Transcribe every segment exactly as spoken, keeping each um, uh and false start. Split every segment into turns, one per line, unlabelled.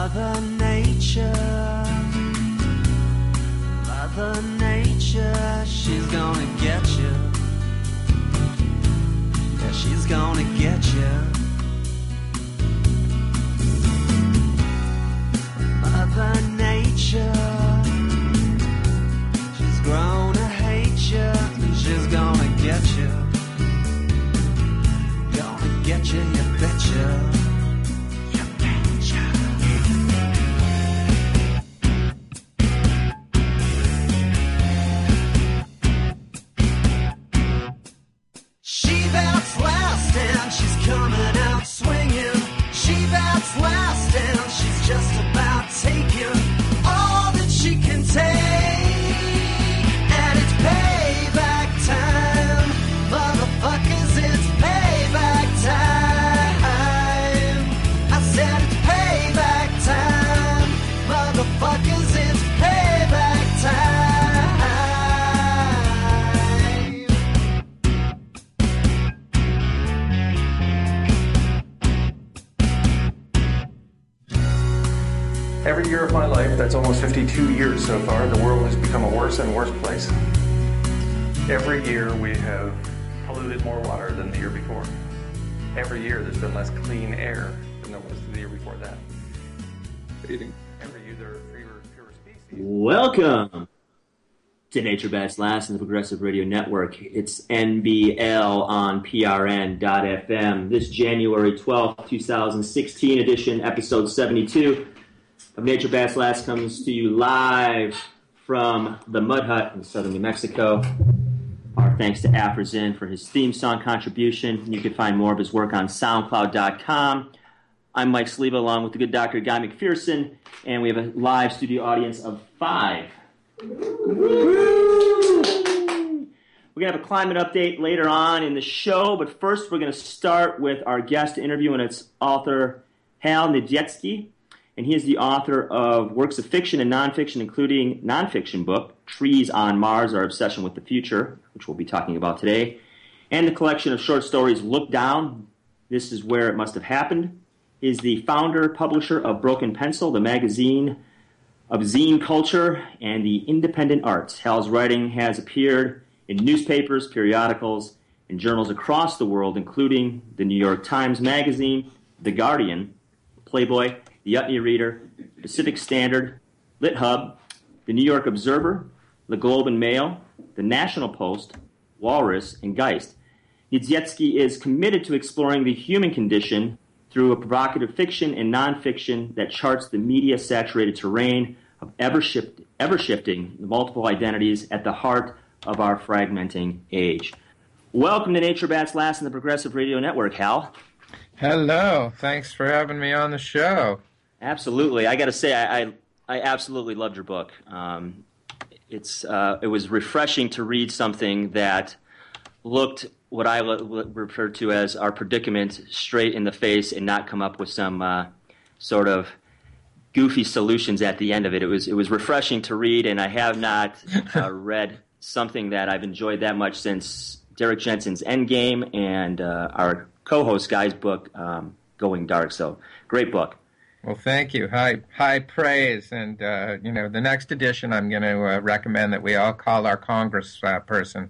Mother Nature, Mother Nature, she's gonna get you. Yeah, she's gonna get you. Mother Nature, she's grown to hate you, and she's gonna get you. Gonna get you, you betcha. And she's coming out swinging. She bats last and she's just about taking all that she can take. And it's payback time, motherfuckers, it's payback time. I said it's payback time, motherfuckers, it's payback time.
Every year of my life, that's almost fifty-two years so far, the world has become a worse and worse place. Every year we have polluted more water than the year before. Every year there's been less clean air than there was the year before that. Every year there are fewer, fewer species.
Welcome to Nature Bats Last in the Progressive Radio Network. It's N B L on P R N dot F M. This January twelfth, twenty sixteen edition, episode seventy-two. Of Nature Bats Last comes to you live from the Mud Hut in southern New Mexico. Our thanks to Afrazin for his theme song contribution. You can find more of his work on SoundCloud dot com. I'm Mike Sleva along with the good Doctor Guy McPherson, and we have a live studio audience of five. We're going to have a climate update later on in the show, but first we're going to start with our guest interview, and it's author Hal Niedzwiecki. And he is the author of works of fiction and nonfiction, including nonfiction book, Trees on Mars, Our Obsession with the Future, which we'll be talking about today, and the collection of short stories, Look Down, This Is Where It Must Have Happened. He is the founder, publisher of Broken Pencil, the magazine of zine culture and the independent arts. Hal's writing has appeared in newspapers, periodicals, and journals across the world, including the New York Times Magazine, The Guardian, Playboy, The Utne Reader, Pacific Standard, Lit Hub, The New York Observer, The Globe and Mail, The National Post, Walrus, and Geist. Niedzwiecki is committed to exploring the human condition through a provocative fiction and nonfiction that charts the media-saturated terrain of ever-shift, ever-shifting multiple identities at the heart of our fragmenting age. Welcome to Nature Bats Last in the Progressive Radio Network, Hal.
Hello. Thanks for having me on the show.
Absolutely. I got to say, I, I I absolutely loved your book. Um, it's uh, it was refreshing to read something that looked what I l- refer to as our predicament straight in the face and not come up with some uh, sort of goofy solutions at the end of it. It was it was refreshing to read, and I have not uh, read something that I've enjoyed that much since Derek Jensen's Endgame and uh, our co-host Guy's book, um, Going Dark. So, great book.
Well, thank you. High high praise. And, uh, you know, the next edition I'm going to uh, recommend that we all call our Congress uh, person.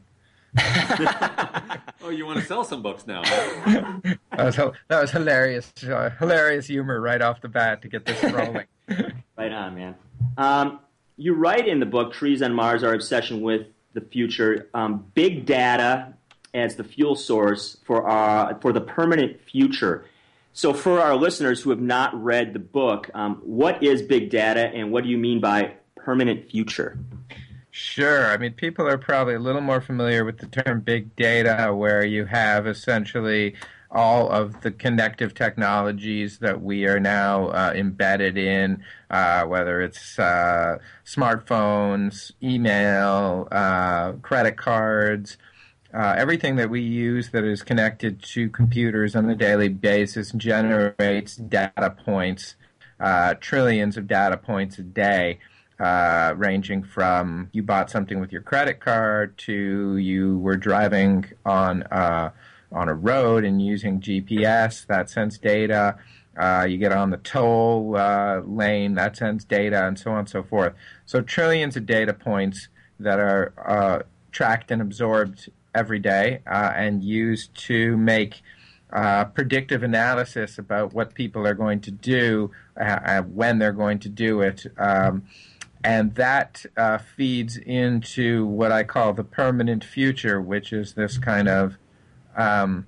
Oh, you want to sell some books now? Huh?
that, was, that was hilarious. Uh, hilarious humor right off the bat to get this rolling.
Right on, man. Um, you write in the book, Trees on Mars, Our Obsession with the Future, um, big data as the fuel source for our, for the permanent future. So for our listeners who have not read the book, um, what is big data and what do you mean by permanent future?
Sure. I mean, people are probably a little more familiar with the term big data, where you have essentially all of the connective technologies that we are now uh, embedded in, uh, whether it's uh, smartphones, email, uh, credit cards, Uh, everything that we use that is connected to computers on a daily basis generates data points, uh, trillions of data points a day, uh, ranging from you bought something with your credit card to you were driving on uh, on a road and using G P S that sends data, Uh, you get on the toll uh, lane, that sends data, and so on and so forth. So trillions of data points that are uh, tracked and absorbed every day uh, and used to make uh, predictive analysis about what people are going to do, uh, when they're going to do it. Um, and that uh, feeds into what I call the permanent future, which is this kind of um,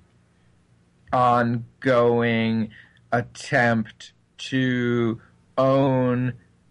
ongoing attempt to own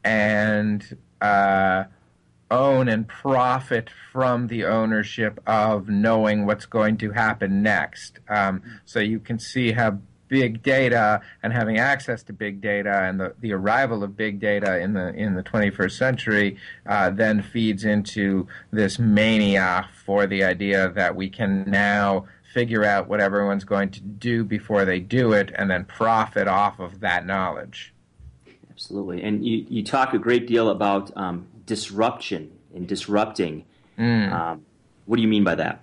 and uh, own and profit from the ownership of knowing what's going to happen next. Um, so you can see how big data and having access to big data and the, the arrival of big data in the in the twenty-first century uh, then feeds into this mania for the idea that we can now figure out what everyone's going to do before they do it, and then profit off of that knowledge.
Absolutely. And you, you talk a great deal about um, disruption and disrupting.
Mm.
Um, what do you mean by that?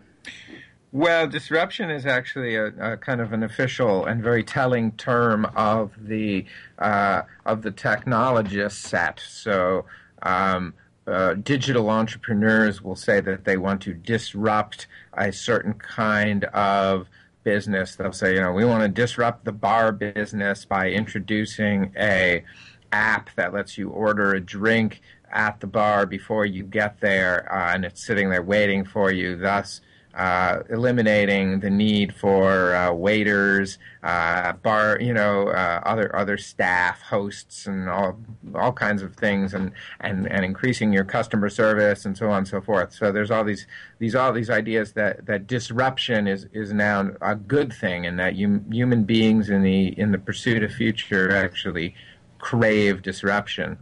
Well, disruption is actually a, a kind of an official and very telling term of the uh, of the technologist set. So um, uh, digital entrepreneurs will say that they want to disrupt a certain kind of business. They'll say, you know, we want to disrupt the bar business by introducing a app that lets you order a drink at the bar before you get there, uh, and it's sitting there waiting for you, thus uh, eliminating the need for uh, waiters, uh, bar, you know, uh, other other staff, hosts, and all all kinds of things, and, and, and increasing your customer service and so on and so forth. So there's all these these all these ideas that, that disruption is, is now a good thing, and that hum, human beings in the in the pursuit of future actually crave disruption.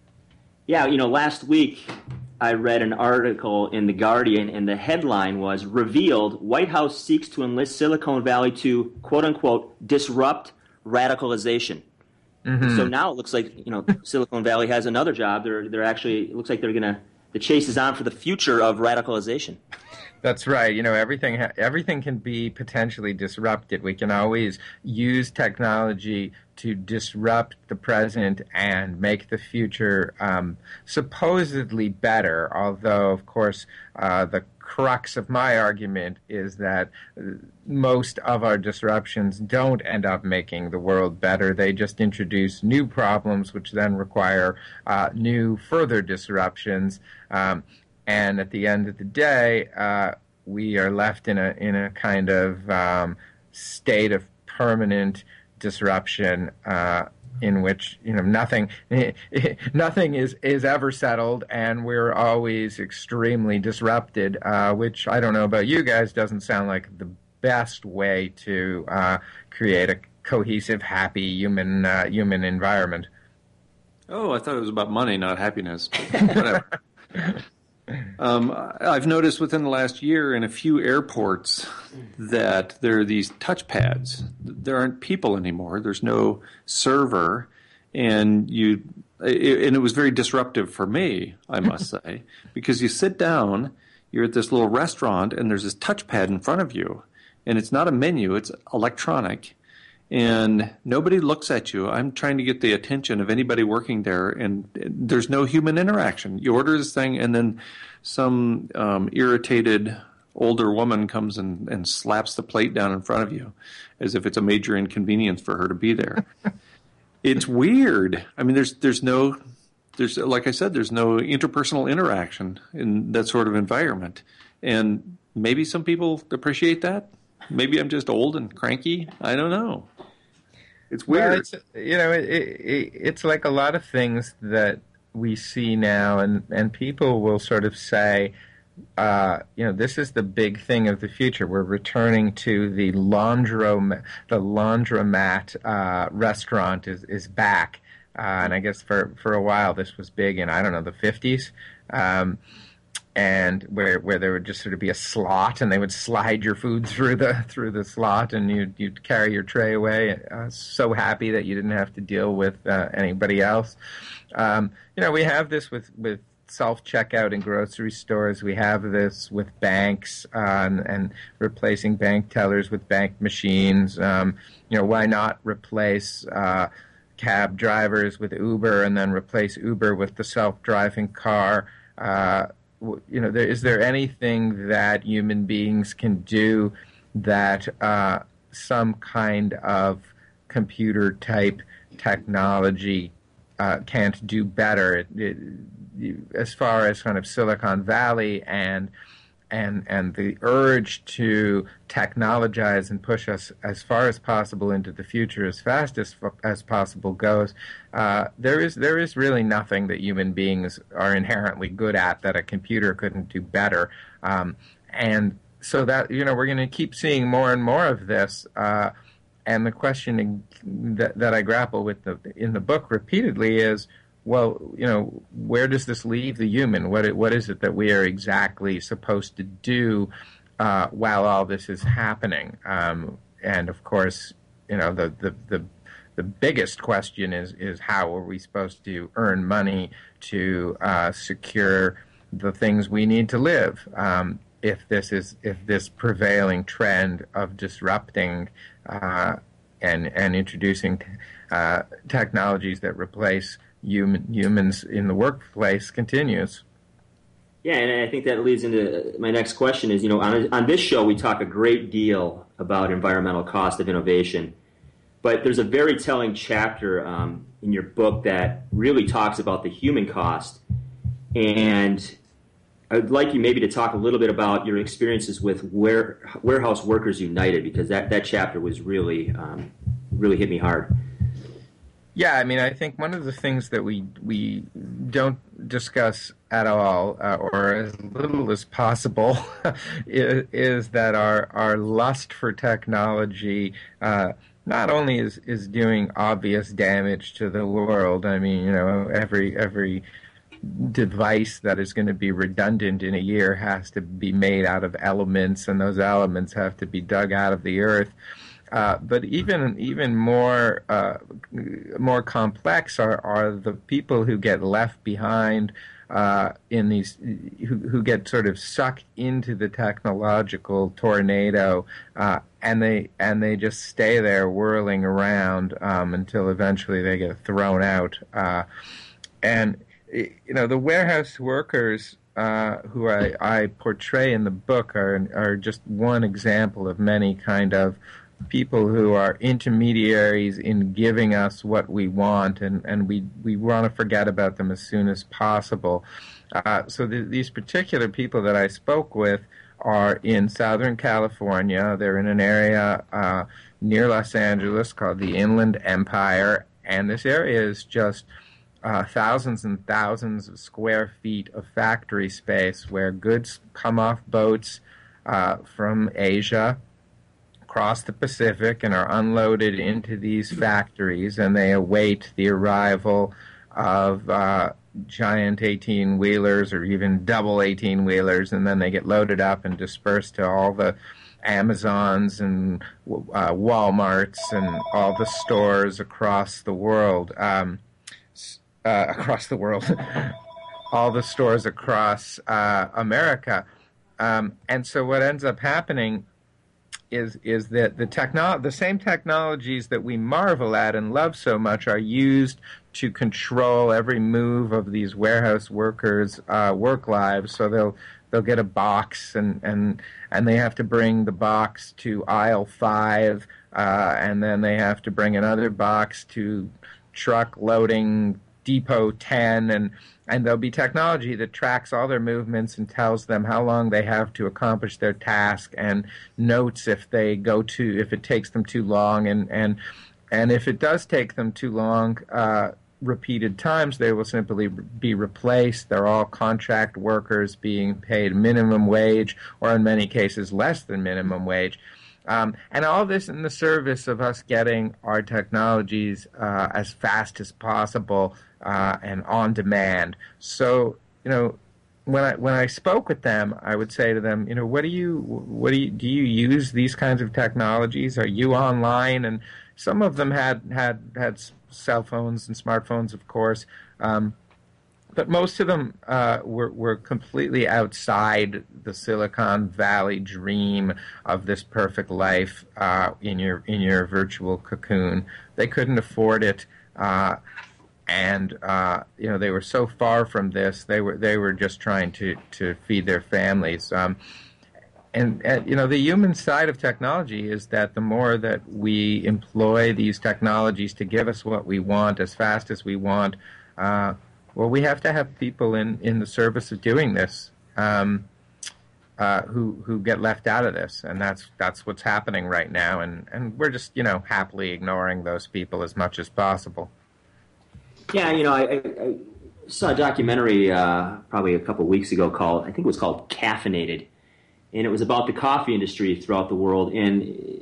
Yeah, you know, last week I read an article in The Guardian, and the headline was, "Revealed, White House seeks to enlist Silicon Valley to, quote-unquote, disrupt radicalization." Mm-hmm. So now it looks like, you know, Silicon Valley has another job. They're they're actually, it looks like they're going to, the chase is on for the future of radicalization.
That's right. You know, everything ha- everything can be potentially disrupted. We can always use technology to disrupt the present and make the future um, supposedly better. Although, of course, uh, the crux of my argument is that most of our disruptions don't end up making the world better. They just introduce new problems, which then require uh, new further disruptions. Um, And at the end of the day, uh, we are left in a in a kind of um, state of permanent disruption, uh, in which, you know, nothing nothing is, is ever settled, and we're always extremely disrupted. Uh, which, I don't know about you guys, doesn't sound like the best way to uh, create a cohesive, happy human uh, human environment.
Oh, I thought it was about money, not happiness. Whatever. Um, I've noticed within the last year in a few airports that there are these touchpads. There aren't people anymore. There's no server, and you. It, and it was very disruptive for me, I must say, because you sit down, you're at this little restaurant, and there's this touchpad in front of you, and it's not a menu; it's electronic. And nobody looks at you. I'm trying to get the attention of anybody working there, and there's no human interaction. You order this thing, and then some um, irritated older woman comes and, and slaps the plate down in front of you as if it's a major inconvenience for her to be there. It's weird. I mean, there's there's no, there's like I said, there's no interpersonal interaction in that sort of environment. And maybe some people appreciate that. Maybe I'm just old and cranky. I don't know. It's weird.
Well, it's, you know, it, it, it's like a lot of things that we see now, and, and people will sort of say, uh, you know, this is the big thing of the future. We're returning to the laundrom, the laundromat uh, restaurant is is back, uh, and I guess for for a while this was big in, I don't know, the fifties. Um, And where where there would just sort of be a slot, and they would slide your food through the through the slot, and you'd you'd carry your tray away. Uh, so happy that you didn't have to deal with uh, anybody else. Um, you know, we have this with with self-checkout in grocery stores. We have this with banks uh, and, and replacing bank tellers with bank machines. Um, you know, why not replace uh, cab drivers with Uber and then replace Uber with the self-driving car? Uh, you know, there, is there anything that human beings can do that uh, some kind of computer-type technology uh, can't do better? It, it, as far as kind of Silicon Valley and and and the urge to technologize and push us as far as possible into the future as fast as as possible goes, uh, there is there is really nothing that human beings are inherently good at that a computer couldn't do better. Um, and so that, you know, we're going to keep seeing more and more of this. Uh, and the question that, that I grapple with the, in the book repeatedly is, well, you know, where does this leave the human? What what is it that we are exactly supposed to do uh, while all this is happening? Um, and of course, you know, the, the the the biggest question is is how are we supposed to earn money to uh, secure the things we need to live? Um, if this is if this prevailing trend of disrupting uh, and and introducing uh, technologies that replace Human, humans in the workplace continues.
Yeah, and I think that leads into my next question is, you know, on, on this show we talk a great deal about environmental cost of innovation, but there's a very telling chapter um, in your book that really talks about the human cost, and I'd like you maybe to talk a little bit about your experiences with Ware, Warehouse Workers United, because that, that chapter was really, um, really hit me hard.
Yeah, I mean, I think one of the things that we we don't discuss at all, uh, or as little as possible, is, is that our our lust for technology uh, not only is, is doing obvious damage to the world. I mean, you know, every every device that is going to be redundant in a year has to be made out of elements, and those elements have to be dug out of the earth. Uh, but even even more uh, more complex are, are the people who get left behind uh, in these who, who get sort of sucked into the technological tornado, uh, and they and they just stay there whirling around um, until eventually they get thrown out. Uh, and you know, the warehouse workers uh, who I, I portray in the book are are just one example of many kind of people who are intermediaries in giving us what we want, and, and we, we want to forget about them as soon as possible. Uh, so the, these particular people that I spoke with are in Southern California. They're in an area uh, near Los Angeles called the Inland Empire, and this area is just uh, thousands and thousands of square feet of factory space where goods come off boats uh, from Asia, across the Pacific, and are unloaded into these factories, and they await the arrival of uh, giant eighteen-wheelers or even double eighteen-wheelers, and then they get loaded up and dispersed to all the Amazons and uh, Walmarts and all the stores across the world, um, uh, across the world, all the stores across uh, America. Um, and so what ends up happening is is that the techno- the same technologies that we marvel at and love so much are used to control every move of these warehouse workers' uh, work lives. So they'll they'll get a box, and, and and they have to bring the box to aisle five, uh, and then they have to bring another box to truck loading depot ten, and and there'll be technology that tracks all their movements and tells them how long they have to accomplish their task, and notes if they go to if it takes them too long, and and and if it does take them too long uh, repeated times, they will simply be replaced. They're all contract workers being paid minimum wage, or in many cases less than minimum wage. Um, and all this in the service of us getting our technologies uh, as fast as possible uh, and on demand. So, you know, when I when I spoke with them, I would say to them, you know, what do you what do you do you use these kinds of technologies? Are you online? And some of them had had had cell phones and smartphones, of course. Um, but most of them uh, were, were completely outside the Silicon Valley dream of this perfect life uh, in your in your virtual cocoon. They couldn't afford it, uh, and uh, you know they were so far from this. They were they were just trying to, to feed their families. Um, and, and you know the human side of technology is that the more that we employ these technologies to give us what we want as fast as we want. Uh, Well, we have to have people in, in the service of doing this um, uh, who who get left out of this, and that's that's what's happening right now, and, and we're just you know happily ignoring those people as much as possible.
Yeah, you know, I, I, I saw a documentary uh, probably a couple of weeks ago called I think it was called Caffeinated, and it was about the coffee industry throughout the world, and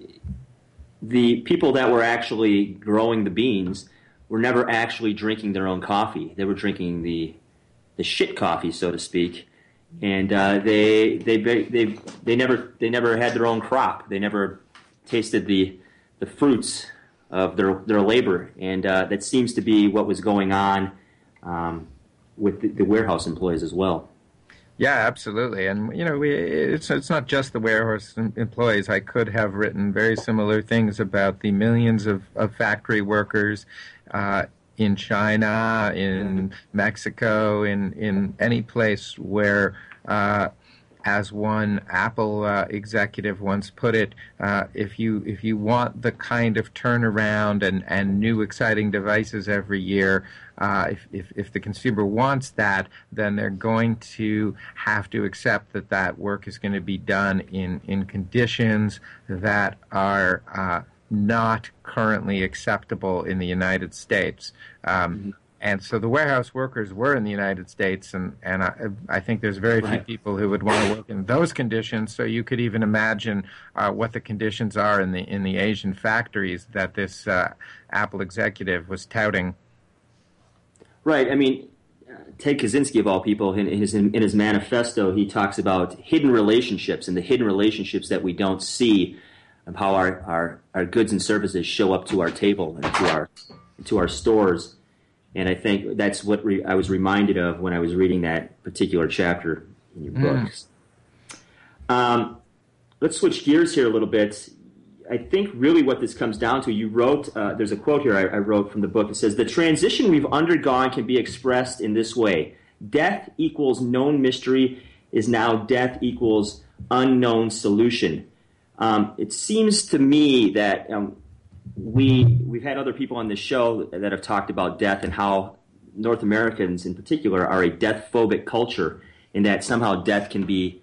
the people that were actually growing the beans were never actually drinking their own coffee. They were drinking the the shit coffee, so to speak, and uh, they they they they never they never had their own crop. They never tasted the the fruits of their their labor, and uh, that seems to be what was going on um, with the, the warehouse employees as well.
Yeah, absolutely, and you know, we, it's it's not just the warehouse employees. I could have written very similar things about the millions of, of factory workers uh, in China, in Mexico, in in any place where, uh, as one Apple uh, executive once put it, uh, if you if you want the kind of turnaround and, and new exciting devices every year. Uh, if, if, if the consumer wants that, then they're going to have to accept that that work is going to be done in, in conditions that are uh, not currently acceptable in the United States. Um, mm-hmm. And so the warehouse workers were in the United States, and, and I, I think there's very few
right.
people who would want to work in those conditions. So you could even imagine uh, what the conditions are in the in the Asian factories that this uh, Apple executive was touting.
Right. I mean, uh, Ted Kaczynski, of all people, in his in his manifesto, he talks about hidden relationships and the hidden relationships that we don't see of how our, our, our goods and services show up to our table and to our to our stores. And I think that's what re- I was reminded of when I was reading that particular chapter in your
mm.
books. Um, let's switch gears here a little bit. I think really what this comes down to, you wrote, uh, there's a quote here I, I wrote from the book. It says, "The transition we've undergone can be expressed in this way. Death equals known mystery is now death equals unknown solution." Um, it seems to me that um, we, we've had other people on this show that have talked about death and how North Americans in particular are a death-phobic culture, in that somehow death can be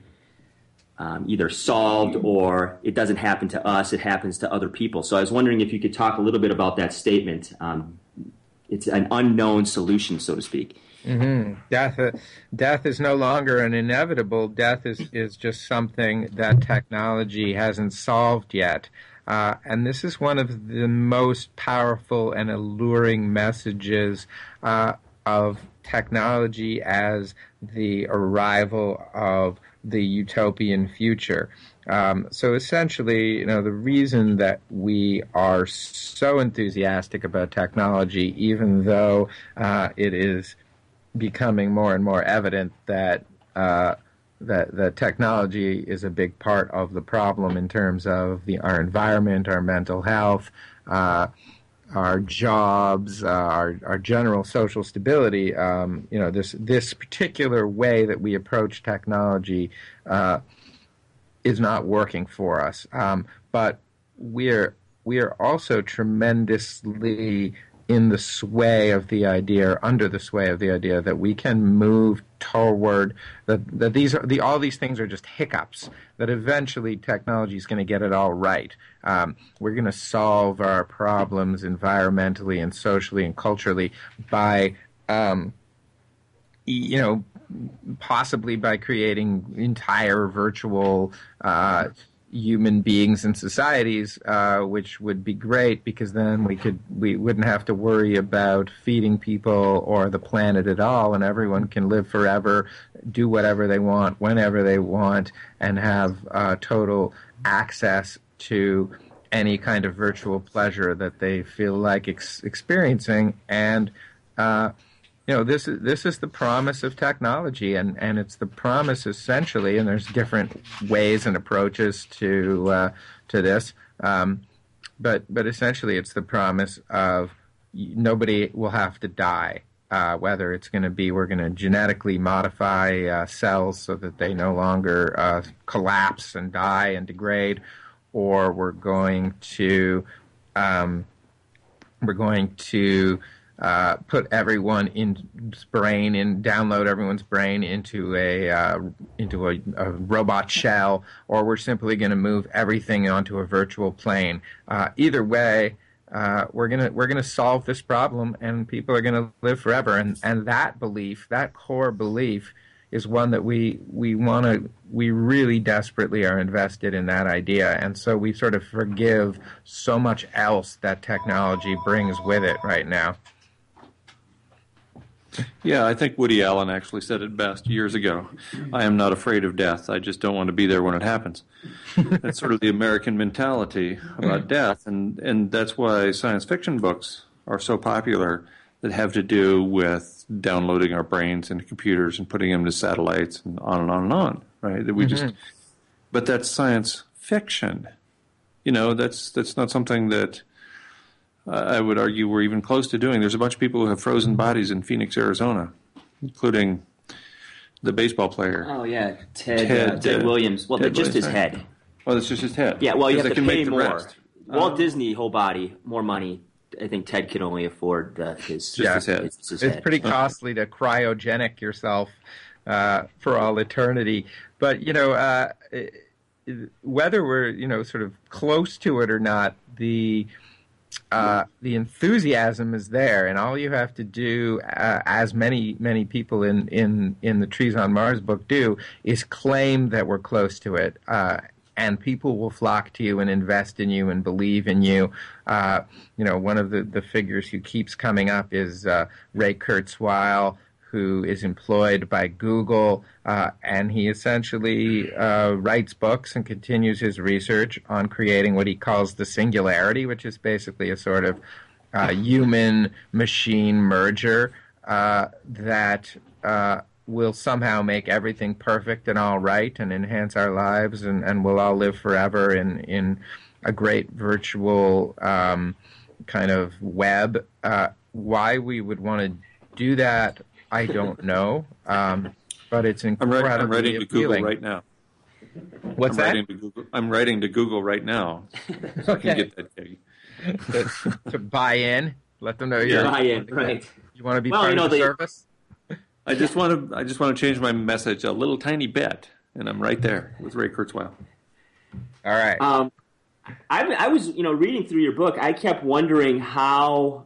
Um, either solved or it doesn't happen to us, it happens to other people. So I was wondering if you could talk a little bit about that statement. Um, it's an unknown solution, so to speak.
Mm-hmm. Death, uh, death is no longer an inevitable. Death is, is just something that technology hasn't solved yet. Uh, and this is one of the most powerful and alluring messages uh, of technology as the arrival of the utopian future. Um, so essentially, you know, the reason that we are so enthusiastic about technology, even though uh, it is becoming more and more evident that uh, that that technology is a big part of the problem in terms of the our environment, our mental health, uh, our jobs, uh, our our general social stability. Um, you know, this this particular way that we approach technology uh, is not working for us. Um, but we're we are also tremendously in the sway of the idea, or under the sway of the idea, that we can move toward that. That these are the all these things are just hiccups. That eventually technology is going to get it all right. Um, we're going to solve our problems environmentally and socially and culturally by, um, you know, possibly by creating entire virtual uh, human beings and societies, uh, which would be great, because then we could we wouldn't have to worry about feeding people or the planet at all, and everyone can live forever, do whatever they want, whenever they want, and have uh, total access to any kind of virtual pleasure that they feel like ex- experiencing. And uh, you know, this is this is the promise of technology, and, and it's the promise essentially. And there's different ways and approaches to uh, to this, um, but but essentially, it's the promise of nobody will have to die. Uh, whether it's going to be we're going to genetically modify uh, cells so that they no longer uh, collapse and die and degrade, or we're going to um, we're going to uh, put everyone's brain in, download everyone's brain into a uh, into a, a robot shell, or we're simply going to move everything onto a virtual plane. Uh, either way. Uh, we're gonna we're gonna solve this problem, and people are gonna live forever. And, and that belief, that core belief, is one that we we want to we really desperately are invested in that idea. And so we sort of forgive so much else that technology brings with it right now.
Yeah, I think Woody Allen actually said it best years ago. I am not afraid of death. I just don't want to be there when it happens. That's sort of the American mentality about death, and, and that's why science fiction books are so popular that have to do with downloading our brains into computers and putting them into satellites and on and on and on, right? That we mm-hmm. just, but that's science fiction. You know, that's that's not something that I would argue we're even close to doing. There's a bunch of people who have frozen bodies in Phoenix, Arizona, including the baseball player.
Oh, yeah, Ted, Ted, uh, Ted Williams. Well,
Ted
just
Williams.
his head.
Oh, that's just his head.
Yeah, well, you have
they
to
can
pay
make the
more.
Rest.
Walt
um,
Disney, whole body, more money. I think Ted could only afford uh, his,
just his head.
His, his
it's
head.
pretty costly to cryogenic yourself uh, for all eternity. But, you know, uh, whether we're, you know, sort of close to it or not, the... Uh, the enthusiasm is there, and all you have to do, uh, as many many people in, in, in the Trees on Mars book do, is claim that we're close to it, uh, and people will flock to you and invest in you and believe in you. Uh, you know, one of the, the figures who keeps coming up is uh, Ray Kurzweil, who is employed by Google, uh, and he essentially uh, writes books and continues his research on creating what he calls the singularity, which is basically a sort of uh, human-machine merger uh, that uh, will somehow make everything perfect and all right and enhance our lives, and, and we'll all live forever in, in a great virtual um, kind of web. Uh, why we would want to do that, I don't know, um, but it's incredibly
I'm, writing, I'm writing to
appealing.
Google right now.
What's
I'm
that?
Writing to Google, I'm writing to Google right now, so
Okay.
I can get that gig.
to, to buy in, let them know you're
Buy in, right.
you want to be
Well,
part
you know,
of the
they-
service.
I just want to. I just want to change my message a little tiny bit, and I'm right there with Ray Kurzweil.
All right.
Um, I, I was, you know, reading through your book, I kept wondering how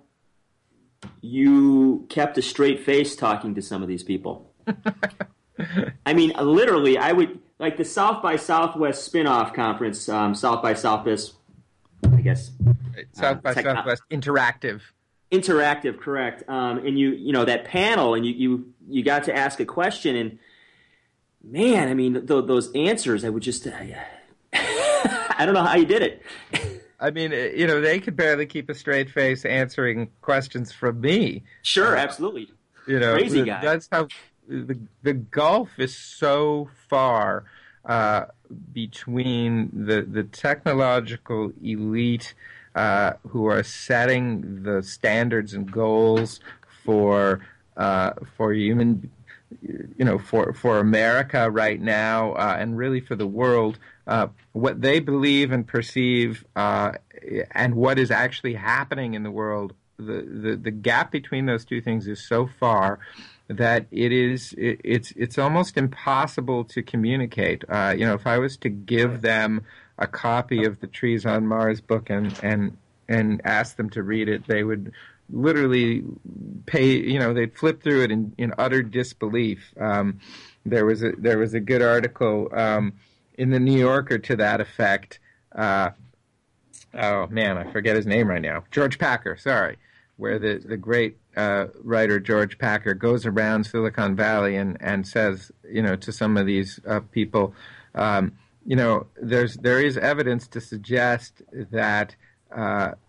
you kept a straight face talking to some of these people. I mean, literally, I would, like the South by Southwest spin-off conference, um, South by Southwest, I guess.
South
uh,
by
techno-
Southwest Interactive.
Interactive, correct. Um, and you, you know, that panel, and you, you, you got to ask a question, and man, I mean, th- those answers, I would just, uh, I don't know how you did it.
I mean, you know, they could barely keep a straight face answering questions from me.
Sure, absolutely.
You know,
Crazy
the-
guy.
That's how the the gulf is so far uh, between the the technological elite uh, who are setting the standards and goals for uh, for human, you know, for for America right now, uh, and really for the world. Uh, what they believe and perceive, uh, and what is actually happening in the world, the, the, the gap between those two things is so far that it is it, it's it's almost impossible to communicate. Uh, you know, if I was to give them a copy of the Trees on Mars book and and and ask them to read it, they would literally pay. You know, they'd flip through it in, in utter disbelief. Um, there was a there was a good article. Um, in the New Yorker to that effect. Uh, oh, man, I forget his name right now. George Packer, sorry, where the, the great uh, writer George Packer goes around Silicon Valley and, and says, you know, to some of these uh, people, um, you know, there's there is evidence to suggest that uh,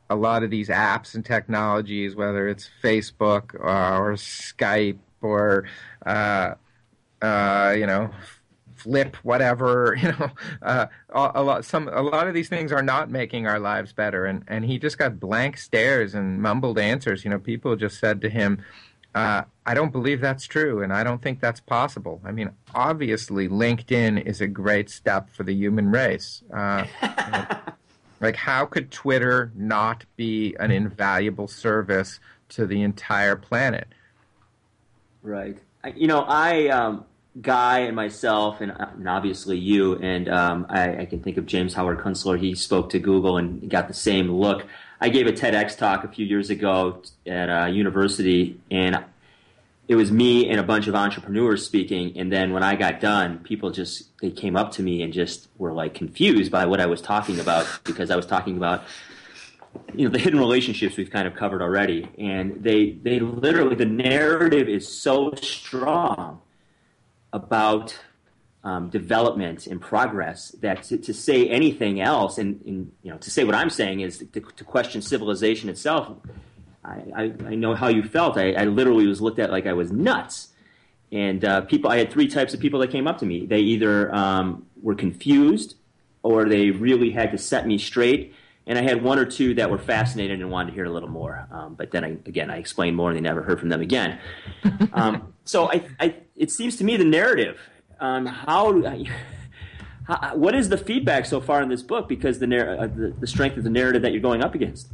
a lot of these apps and technologies, whether it's Facebook or, or Skype or uh, uh, you know, Flip, whatever, you know, uh, a, a lot some a lot of these things are not making our lives better. And and he just got blank stares and mumbled answers. You know, people just said to him, uh, "I don't believe that's true, and I don't think that's possible." I mean, obviously, LinkedIn is a great step for the human race. Uh, you know, like, how could Twitter not be an invaluable service to the entire planet?
Right. I, you know, I, um, Guy and myself, and, and obviously you, and um, I, I can think of James Howard Kunstler. He spoke to Google and got the same look. I gave a TEDx talk a few years ago at a university, and it was me and a bunch of entrepreneurs speaking. And then when I got done, people just, they came up to me and just were like confused by what I was talking about, because I was talking about, you know, the hidden relationships we've kind of covered already. And they, they literally, the narrative is so strong about um, development and progress that to, to say anything else, and, and you know, to say what I'm saying is to, to question civilization itself. I, I, I know how you felt. I, I literally was looked at like I was nuts. And uh, people, I had three types of people that came up to me. They either um, were confused, or they really had to set me straight. And I had one or two that were fascinated and wanted to hear a little more. Um, but then, I, again, I explained more, and they never heard from them again. Um, so I, I, it seems to me the narrative, um, how, how, what is the feedback so far in this book? Because the, uh, the the strength of the narrative that you're going up against.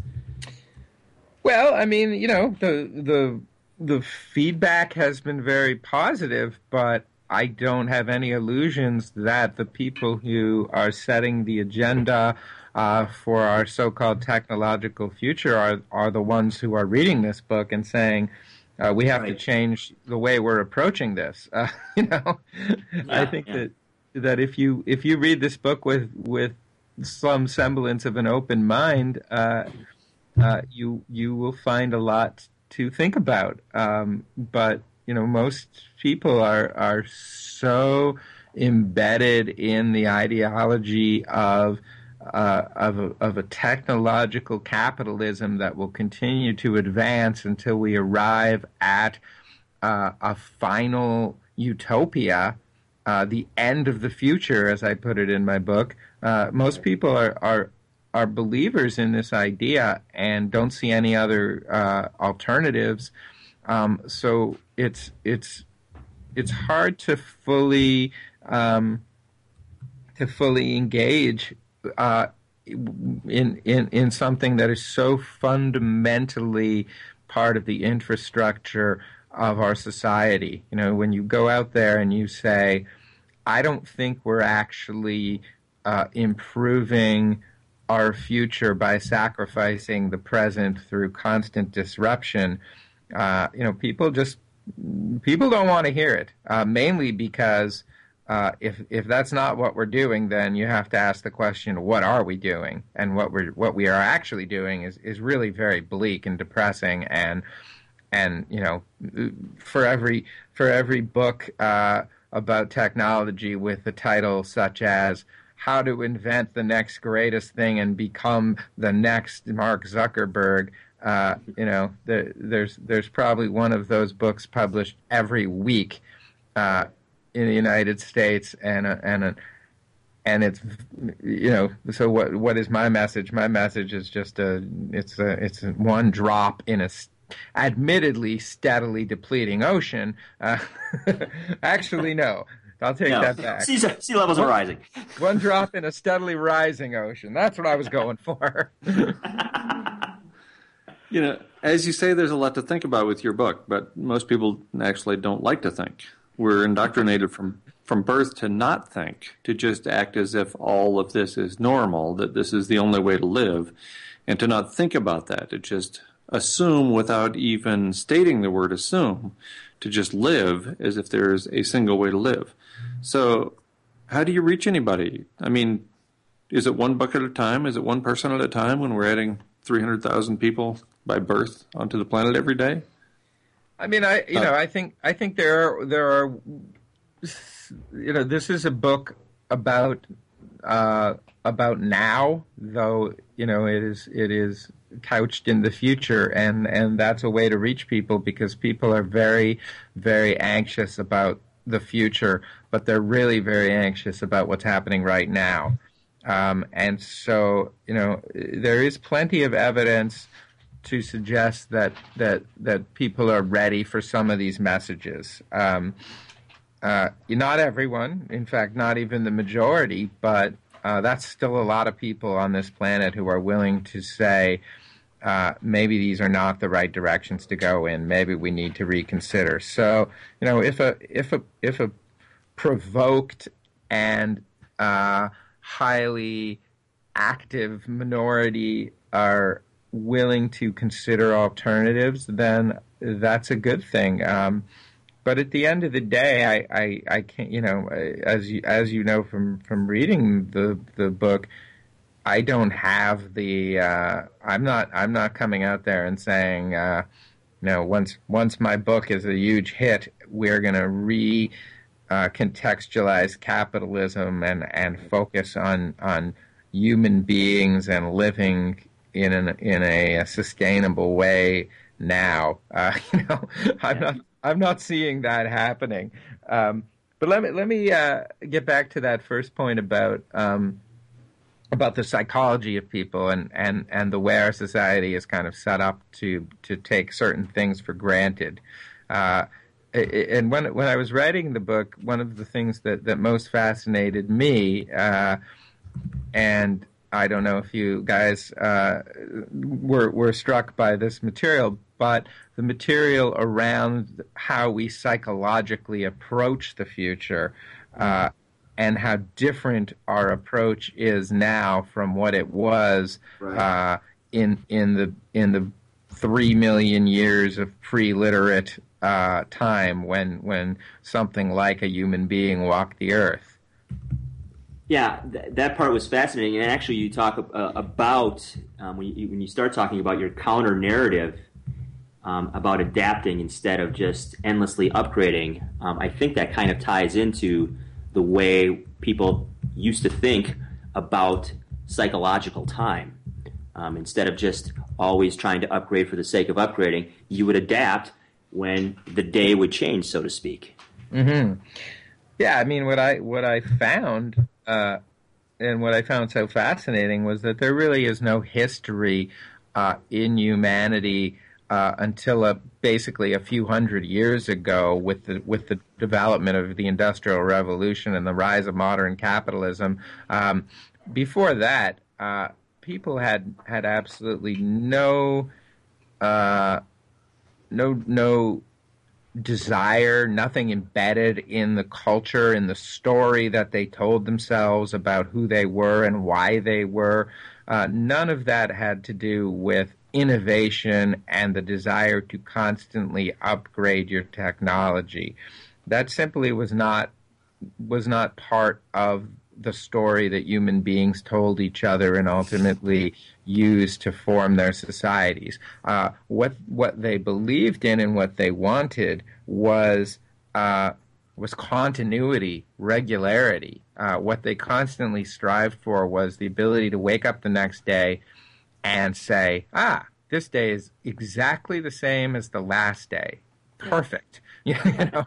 Well, I mean, you know, the the the feedback has been very positive, but I don't have any illusions that the people who are setting the agenda uh, for our so-called technological future are are the ones who are reading this book and saying, uh, we have right. to change the way we're approaching this. Uh, you know, yeah, I think yeah. that that if you if you read this book with with some semblance of an open mind, uh, uh, you you will find a lot to think about. Um, but you know, most people are are so embedded in the ideology of uh, of a, of a technological capitalism that will continue to advance until we arrive at uh, a final utopia, uh, the end of the future, as I put it in my book. Uh, most people are, are are believers in this idea and don't see any other uh, alternatives. Um, so it's it's it's hard to fully um, to fully engage uh, in in in something that is so fundamentally part of the infrastructure of our society. You know, when you go out there and you say, I don't think we're actually uh, improving our future by sacrificing the present through constant disruption, uh, you know, people just, people don't want to hear it, uh, mainly because uh, if if that's not what we're doing, then you have to ask the question, what are we doing? And what we're what we are actually doing is, is really very bleak and depressing. And and you know, for every for every book uh, about technology with a title such as How to Invent the Next Greatest Thing and Become the Next Mark Zuckerberg, uh, you know, there, there's there's probably one of those books published every week uh, in the United States, and a, and a, and it's, you know, so what what is my message? My message is just a it's a it's a one drop in a admittedly steadily depleting ocean. Uh, actually, no. I'll take no. that back.
Sea, sea levels are rising.
One drop in a steadily rising ocean. That's what I was going for.
You know, as you say, there's a lot to think about with your book, but most people actually don't like to think. We're indoctrinated from, from birth to not think, to just act as if all of this is normal, that this is the only way to live, and to not think about that, to just assume without even stating the word assume, to just live as if there's a single way to live. So how do you reach anybody? I mean, is it one book at a time? Is it one person at a time when we're adding three hundred thousand people by birth onto the planet every day?
I mean, I you uh, know, I think I think there are, there are, you know, this is a book about uh, about now, though, you know, it is it is couched in the future, and, and that's a way to reach people, because people are very, very anxious about the future, but they're really very anxious about what's happening right now. Um, and so, you know, there is plenty of evidence to suggest that that that people are ready for some of these messages. Um, uh, not everyone, in fact, not even the majority, but uh, that's still a lot of people on this planet who are willing to say, uh, maybe these are not the right directions to go in. Maybe we need to reconsider. So, you know, if a if a if a provoked and uh, highly active minority are willing to consider alternatives, then that's a good thing. Um, but at the end of the day, I, I, I can't, you know, as you, as you know from, from reading the, the book, I don't have the, uh, I'm not, I'm not coming out there and saying, uh, you know, once, once my book is a huge hit, we're going to re, uh, contextualize capitalism and, and focus on, on human beings and living in an in a, a sustainable way now. Uh, you know, I'm not I'm not seeing that happening. Um, but let me let me uh, get back to that first point about um, about the psychology of people and, and, and the way our society is kind of set up to to take certain things for granted. Uh, and when when I was writing the book, one of the things that, that most fascinated me, uh, and I don't know if you guys uh, were were struck by this material, but the material around how we psychologically approach the future, uh, and how different our approach is now from what it was right. uh, in in the in the three million years of pre-literate uh, time when when something like a human being walked the earth.
Yeah, th- that part was fascinating, and actually, you talk uh, about um, when you when you start talking about your counter narrative um, about adapting instead of just endlessly upgrading. Um, I think that kind of ties into the way people used to think about psychological time. Um, instead of just always trying to upgrade for the sake of upgrading, you would adapt when the day would change, so to speak.
Mm-hmm. Yeah, I mean, what I what I found. Uh, and what I found so fascinating was that there really is no history uh, in humanity uh, until a, basically a few hundred years ago, with the with the development of the Industrial Revolution and the rise of modern capitalism. Um, before that, uh, people had had absolutely no uh, no no. desire, nothing embedded in the culture, in the story that they told themselves about who they were and why they were. Uh, none of that had to do with innovation and the desire to constantly upgrade your technology. That simply was not was not part of the story that human beings told each other and ultimately used to form their societies. Uh, what what they believed in and what they wanted was uh, was continuity, regularity. Uh, what they constantly strived for was the ability to wake up the next day and say, ah, this day is exactly the same as the last day. Perfect. You know,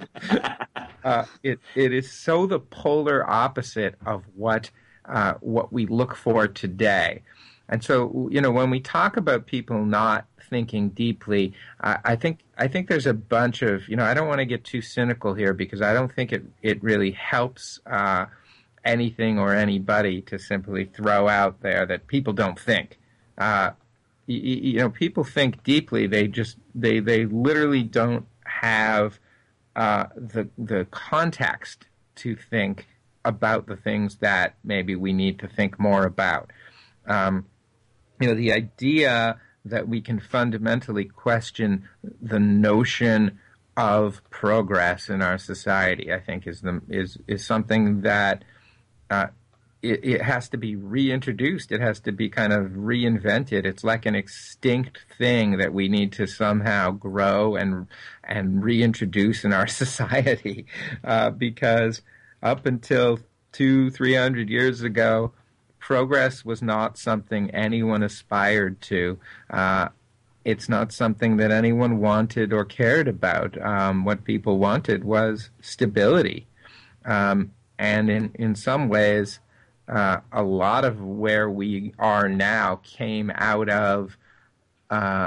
uh, it it is so the polar opposite of what uh, what we look for today. And so, you know, when we talk about people not thinking deeply, uh, I think I think there's a bunch of, you know, I don't want to get too cynical here because I don't think it it really helps uh, anything or anybody to simply throw out there that people don't think. Uh, you, you know, people think deeply. They just they they literally don't have uh, the the context to think about the things that maybe we need to think more about. Um, you know, the idea that we can fundamentally question the notion of progress in our society, I think, is the is is something that uh, it, it has to be reintroduced. It has to be kind of reinvented. It's like an extinct thing that we need to somehow grow and and reintroduce in our society, uh, because up until two, three hundred years ago, progress was not something anyone aspired to. Uh, it's not something that anyone wanted or cared about. Um, what people wanted was stability. Um, and in, in some ways, uh, a lot of where we are now came out of uh,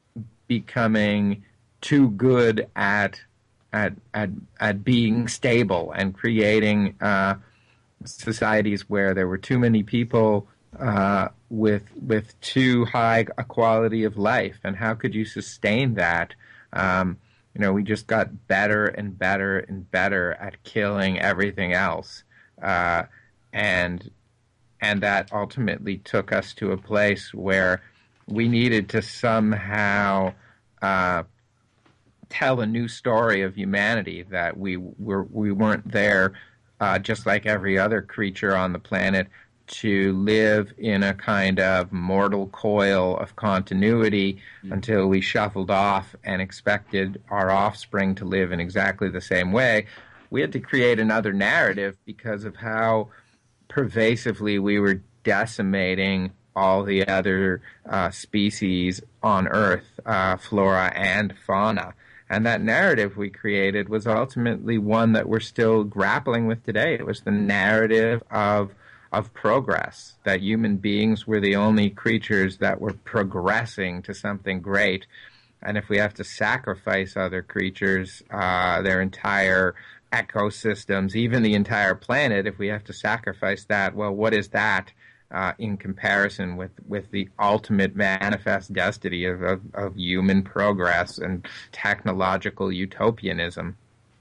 becoming too good at at at at being stable and creating uh, societies where there were too many people uh, with with too high a quality of life. And how could you sustain that? Um, you know, we just got better and better and better at killing everything else, uh, and and that ultimately took us to a place where we needed to somehow uh, tell a new story of humanity, that we were we weren't there uh, just like every other creature on the planet to live in a kind of mortal coil of continuity mm-hmm. until we shuffled off and expected our offspring to live in exactly the same way. We had to create another narrative because of how pervasively we were decimating all the other uh, species on Earth, uh, flora and fauna. And that narrative we created was ultimately one that we're still grappling with today. It was the narrative of of progress, that human beings were the only creatures that were progressing to something great. And if we have to sacrifice other creatures, uh, their entire ecosystems, even the entire planet, if we have to sacrifice that, well, what is that uh, in comparison with, with the ultimate manifest destiny of, of, of human progress and technological utopianism?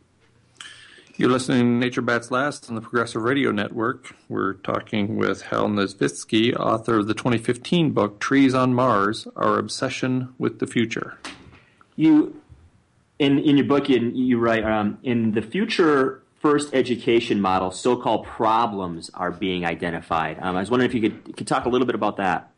You're listening to Nature Bats Last on the Progressive Radio Network. We're talking with Hal Nesvitsky, author of the twenty fifteen book, Trees on Mars, Our Obsession with the Future.
You, in, in your book, you, you write, um, in the future first education model, so-called problems are being identified. Um, I was wondering if you could, could talk a little bit about that.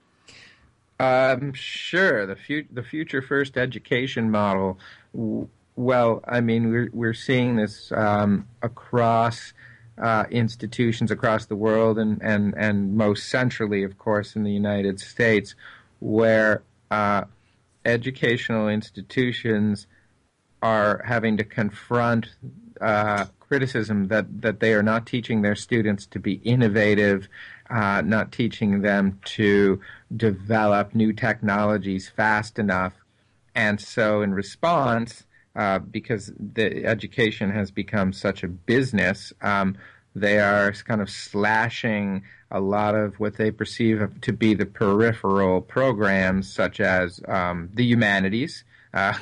Um, sure. The, fu- the future first education model... W- Well, I mean, we're we're seeing this um, across uh, institutions across the world, and, and, and most centrally, of course, in the United States, where uh, educational institutions are having to confront uh, criticism that, that they are not teaching their students to be innovative, uh, not teaching them to develop new technologies fast enough. And so in response, Uh, because the education has become such a business, um, they are kind of slashing a lot of what they perceive to be the peripheral programs, such as um, the humanities, uh,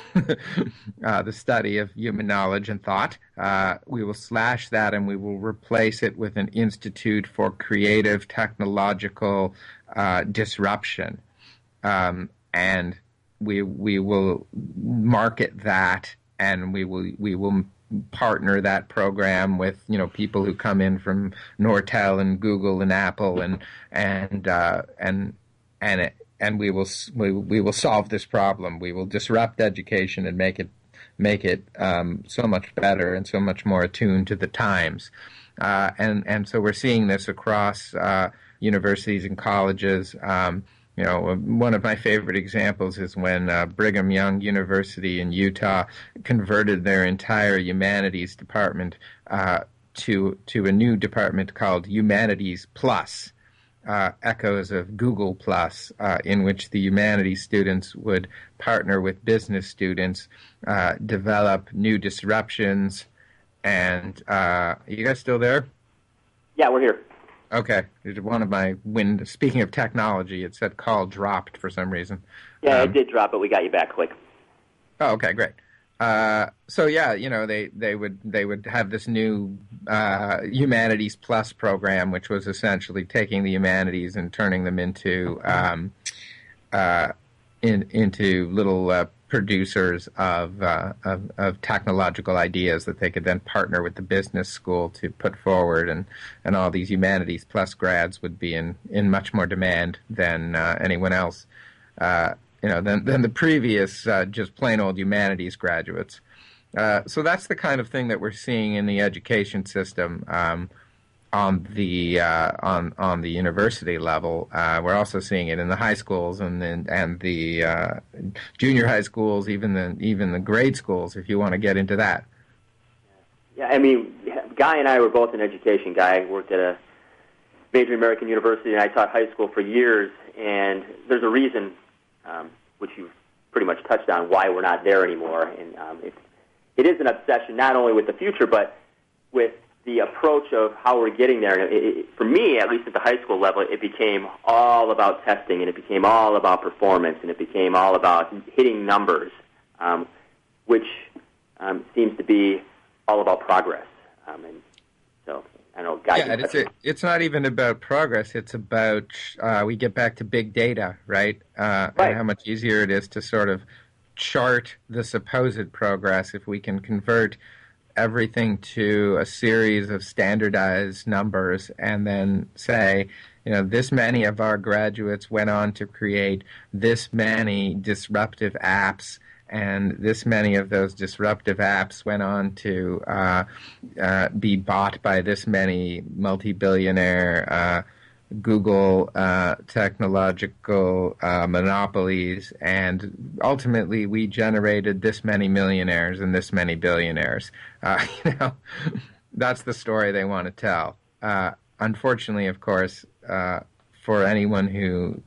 uh, the study of human knowledge and thought. Uh, we will slash that and we will replace it with an institute for creative technological uh, disruption. Um, and we we will market that, and we will we will partner that program with, you know, people who come in from Nortel and Google and Apple, and and uh, and and it, and we will we, we will solve this problem. We will disrupt education and make it make it um, so much better and so much more attuned to the times. Uh, and and so we're seeing this across uh, universities and colleges. Um, You know, one of my favorite examples is when uh, Brigham Young University in Utah converted their entire humanities department uh, to to a new department called Humanities Plus, uh, echoes of Google Plus, uh, in which the humanities students would partner with business students, uh, develop new disruptions, and uh, are you guys still there?
Yeah, we're here.
Okay. One of my, when speaking of technology, it said call dropped for some reason.
Yeah,
um,
it did drop, but we got you back quick.
Oh, okay, great. Uh, so yeah, you know, they, they would they would have this new uh, Humanities Plus program, which was essentially taking the humanities and turning them into um, uh, in, into little uh, producers of, uh, of of technological ideas that they could then partner with the business school to put forward, and, and all these Humanities Plus grads would be in, in much more demand than uh, anyone else, uh, you know, than, than the previous uh, just plain old humanities graduates. Uh, so that's the kind of thing that we're seeing in the education system. Um, on the uh, on on the university level. Uh, we're also seeing it in the high schools and and, and the uh, junior high schools, even the even the grade schools, if you want to get into that.
Yeah, I mean, Guy and I were both in education. Guy worked at a major American university, and I taught high school for years. And there's a reason, um, which you've pretty much touched on, why we're not there anymore. And um, it's it is an obsession not only with the future, but with the approach of how we're getting there. It, it, for me, at least at the high school level, it became all about testing, and it became all about performance, and it became all about hitting numbers, um, which um, seems to be all about progress. Um, and so, I don't know, Guy.
Yeah, it's, a, it's not even about progress. It's about, uh, we get back to big data, right? Uh,
right?
And how much easier it is to sort of chart the supposed progress if we can convert everything to a series of standardized numbers and then say, you know, this many of our graduates went on to create this many disruptive apps, and this many of those disruptive apps went on to uh, uh, be bought by this many multi-billionaire uh, Google uh, technological uh, monopolies, and ultimately we generated this many millionaires and this many billionaires. Uh, you know, that's the story they want to tell. Uh, unfortunately, of course, uh, for anyone who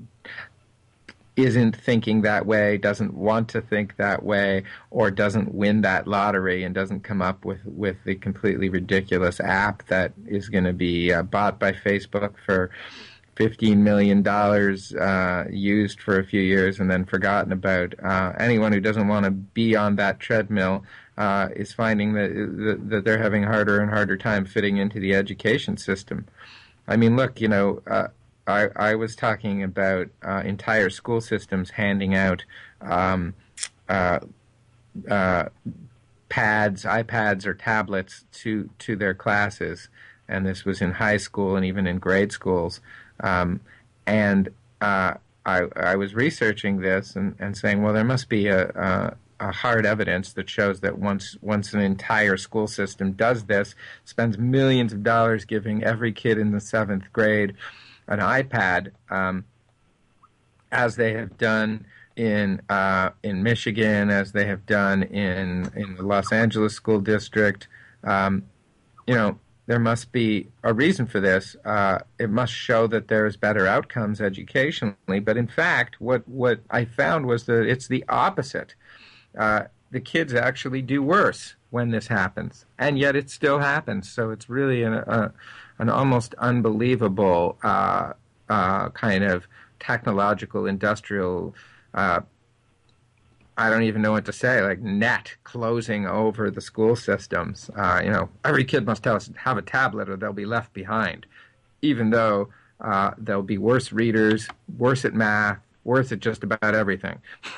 isn't thinking that way, doesn't want to think that way, or doesn't win that lottery and doesn't come up with, with the completely ridiculous app that is going to be uh, bought by Facebook for fifteen million dollars, uh, used for a few years and then forgotten about. Uh, anyone who doesn't want to be on that treadmill uh, is finding that, that they're having a harder and harder time fitting into the education system. I mean, look, you know, uh, I, I was talking about uh, entire school systems handing out um, uh, uh, pads, iPads, or tablets to, to their classes, and this was in high school and even in grade schools. Um, and uh, I, I was researching this and, and saying, well, there must be a, a, a hard evidence that shows that once once an entire school system does this, spends millions of dollars giving every kid in the seventh grade an iPad, um, as they have done in uh, in Michigan, as they have done in in the Los Angeles school district. Um, you know, there must be a reason for this. Uh, it must show that there's better outcomes educationally. But in fact, what what I found was that it's the opposite. Uh, the kids actually do worse when this happens, and yet it still happens. So it's really an, a, an almost unbelievable uh, uh, kind of technological, industrial, uh, I don't even know what to say, like net closing over the school systems. Uh, you know, every kid must have, have a tablet or they'll be left behind, even though uh, they'll be worse readers, worse at math, worse at just about everything.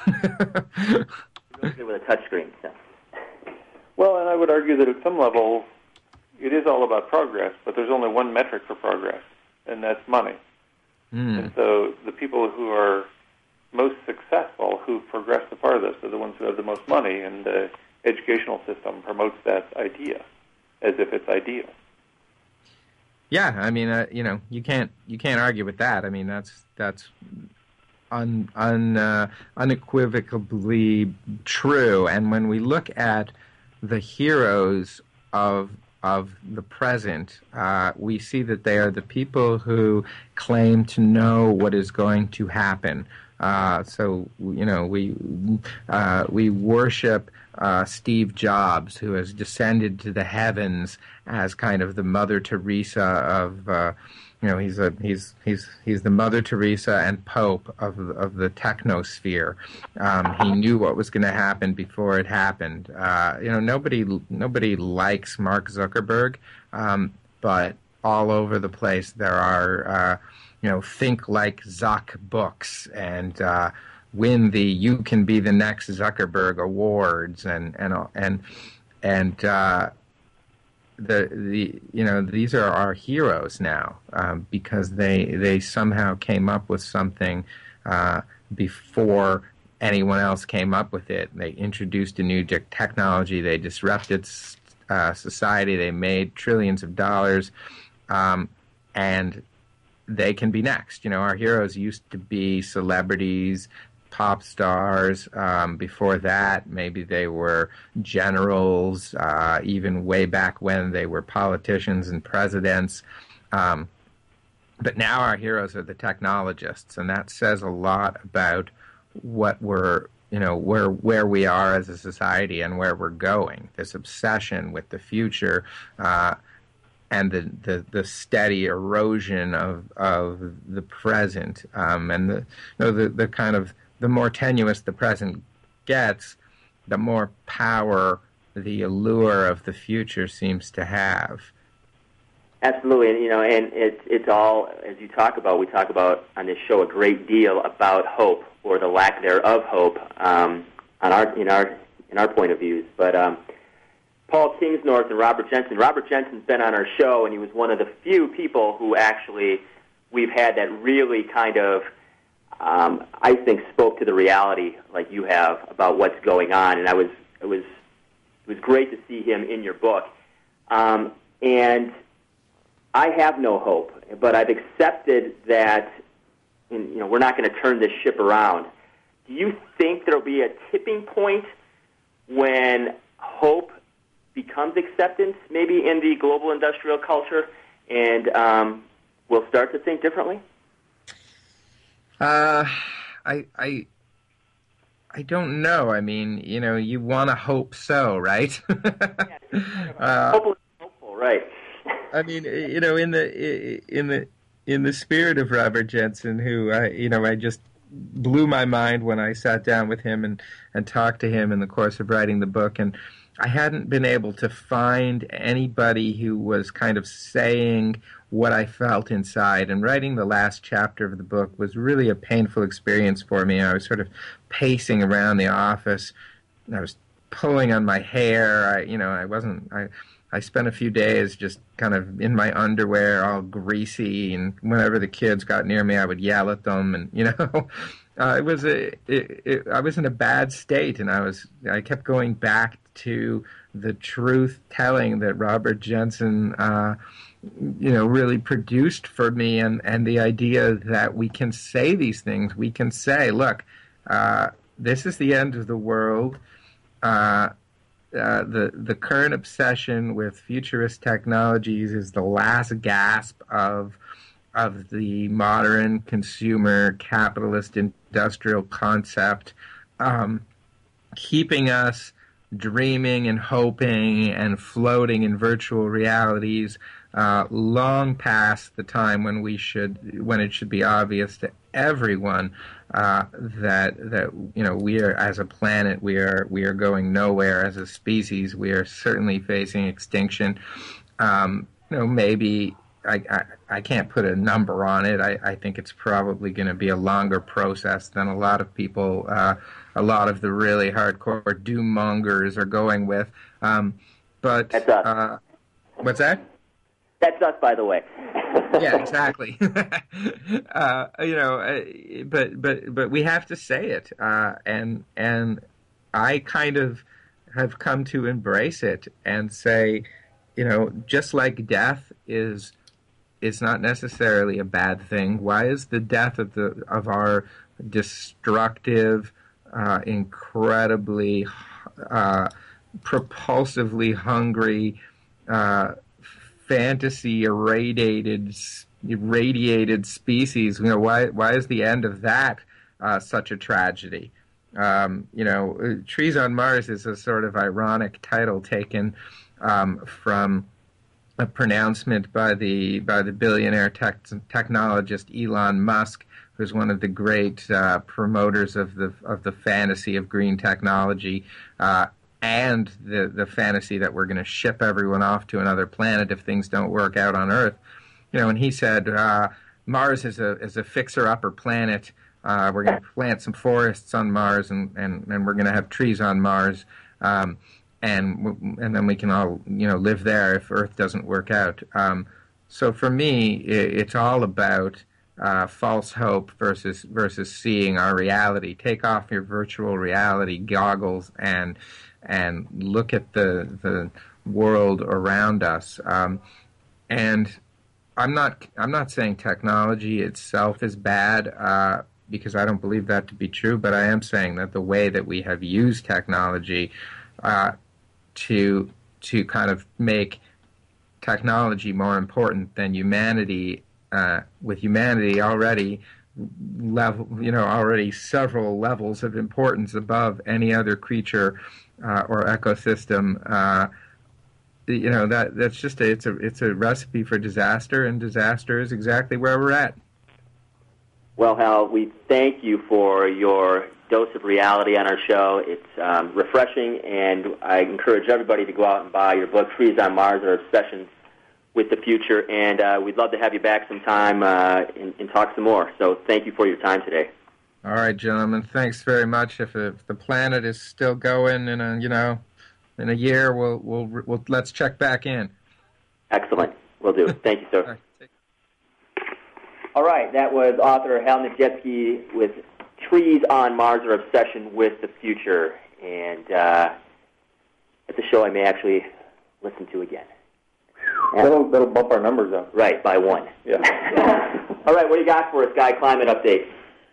With a touchscreen. So.
Well, and I would argue that at some level, it is all about progress, but there's only one metric for progress, and that's money. Mm. And so the people who are most successful, who've progressed the farthest, are the ones who have the most money, and the educational system promotes that idea as if it's ideal.
Yeah, I mean, uh, you know, you can't you can't argue with that. I mean, that's that's un, un uh, unequivocally true. And when we look at the heroes of of the present, uh, we see that they are the people who claim to know what is going to happen. Uh, so, you know, we uh, we worship uh, Steve Jobs, who has descended to the heavens as kind of the Mother Teresa of, uh, you know, he's a he's he's he's the Mother Teresa and Pope of of the technosphere. Um, he knew what was going to happen before it happened. Uh, you know, nobody nobody likes Mark Zuckerberg, um, but all over the place there are. Uh, You know, think like Zuck books and uh, win the "You Can Be the Next Zuckerberg" awards, and and and and uh, the the you know these are our heroes now um, because they they somehow came up with something uh, before anyone else came up with it. They introduced a new technology. They disrupted uh, society. They made trillions of dollars. um, and they can be next. You know, our heroes used to be celebrities, pop stars. Um, before that, maybe they were generals, uh, even way back when they were politicians and presidents. Um, but now our heroes are the technologists, and that says a lot about what we're, you know, where where we are as a society and where we're going. This obsession with the future, uh, and the, the, the steady erosion of of the present, um, and the you know the, the kind of the more tenuous the present gets, the more power the allure of the future seems to have.
Absolutely, and you know, and it's it's all, as you talk about, we talk about on this show a great deal about hope or the lack thereof hope um, on our in our in our point of views. But um, Paul Kingsnorth and Robert Jensen. Robert Jensen's been on our show, and he was one of the few people who actually we've had that really kind of, um, I think, spoke to the reality like you have about what's going on. And I was it was it was great to see him in your book, um, and I have no hope, but I've accepted that, you know, we're not going to turn this ship around. Do you think there'll be a tipping point when hope becomes acceptance, maybe in the global industrial culture, and um, we'll start to think differently?
Uh, I, I, I don't know. I mean, you know, you want to hope so, right?
yeah, uh, hopefully hopeful, right?
I mean, you know, in the in the in the spirit of Robert Jensen, who I, you know, I just blew my mind when I sat down with him and, and talked to him in the course of writing the book, and I hadn't been able to find anybody who was kind of saying what I felt inside. And writing the last chapter of the book was really a painful experience for me. I was sort of pacing around the office. I was pulling on my hair. I, you know, I wasn't. I. I spent a few days just kind of in my underwear, all greasy, and whenever the kids got near me, I would yell at them, and you know, uh, it was a, it, it, I was in a bad state, and I was, I kept going back to the truth telling that Robert Jensen, uh, you know, really produced for me, and and the idea that we can say these things, we can say, look, uh, this is the end of the world. Uh, Uh, the the current obsession with futurist technologies is the last gasp of of the modern consumer capitalist industrial concept, um, keeping us dreaming and hoping and floating in virtual realities uh, long past the time when we should when it should be obvious to everyone uh, that that you know we are, as a planet, we are we are going nowhere. As a species, we are certainly facing extinction. Um, you know, maybe I, I I can't put a number on it. I, I think it's probably going to be a longer process than a lot of people, uh, a lot of the really hardcore doom mongers are going with. Um, but
That's us.
Uh, what's that?
That's us, by the way.
Yeah, exactly. uh, you know, uh, but but but we have to say it, uh, and and I kind of have come to embrace it and say, you know, just like death is is not necessarily a bad thing. Why is the death of the of our destructive, uh, incredibly, uh, propulsively hungry, uh, fantasy irradiated irradiated species, you know, why why is the end of that uh, such a tragedy? Um, you know, Trees on Mars is a sort of ironic title taken um, from a pronouncement by the by the billionaire tech, technologist Elon Musk, who's one of the great uh, promoters of the of the fantasy of green technology. Uh, and the, the fantasy that we're going to ship everyone off to another planet if things don't work out on Earth. You know, and he said, uh, Mars is a is a fixer-upper planet. Uh, we're going to plant some forests on Mars, and, and, and we're going to have trees on Mars, um, and and then we can all, you know, live there if Earth doesn't work out. Um, so for me, it, it's all about uh, false hope versus versus seeing our reality. Take off your virtual reality goggles and and look at the the world around us. Um, and I'm not. I'm not saying technology itself is bad, uh, because I don't believe that to be true. But I am saying that the way that we have used technology uh, to to kind of make technology more important than humanity, uh, with humanity already level, you know, already several levels of importance above any other creature uh, or ecosystem. Uh, you know, that that's just a, it's a it's a recipe for disaster, and disaster is exactly where we're at.
Well, Hal, we thank you for your dose of reality on our show. It's um, refreshing, and I encourage everybody to go out and buy your book, Trees on Mars, Our Obsessions with the Future, and uh, we'd love to have you back sometime uh, and, and talk some more. So thank you for your time today.
All right, gentlemen, thanks very much. If, if the planet is still going in a, you know, in a year, we'll, we'll, we'll let's check back in.
Excellent. Will do. Thank you, sir. All right, that was author Hal Niedzwiecki with Trees on Mars, Our Obsession with the Future. And uh, it's a show I may actually listen to again.
That'll, that'll bump our numbers up.
Right, by one.
Yeah.
All right, what do you got for us, Guy? Climate update.